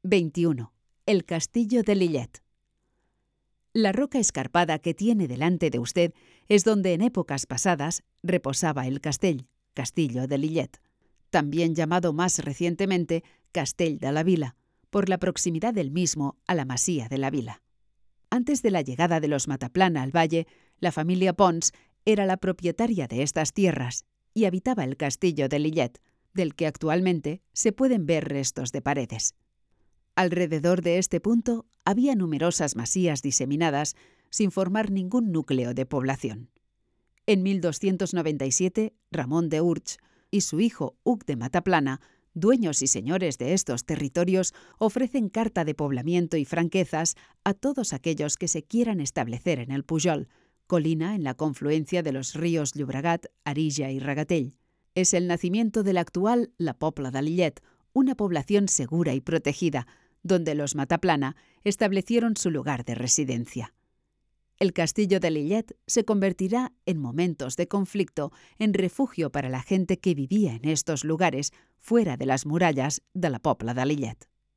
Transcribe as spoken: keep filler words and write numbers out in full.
veintiuno. El castillo de Lillet. La roca escarpada que tiene delante de usted es donde en épocas pasadas reposaba el castell, Castillo de Lillet, también llamado más recientemente Castell de la Vila, por la proximidad del mismo a la masía de la Vila. Antes de la llegada de los Mataplana al valle, la familia Pons era la propietaria de estas tierras y habitaba el castillo de Lillet, del que actualmente se pueden ver restos de paredes. Alrededor de este punto había numerosas masías diseminadas sin formar ningún núcleo de población. En mil doscientos noventa y siete, Ramón de Urch y su hijo Hug de Mataplana, dueños y señores de estos territorios, ofrecen carta de poblamiento y franquezas a todos aquellos que se quieran establecer en el Pujol, colina en la confluencia de los ríos Llobregat, Arilla y Ragatell. Es el nacimiento de la actual La Pobla de Lillet, una población segura y protegida, donde los Mataplana establecieron su lugar de residencia. El castillo de Lillet se convertirá, en momentos de conflicto, en refugio para la gente que vivía en estos lugares, fuera de las murallas de la Pobla de Lillet.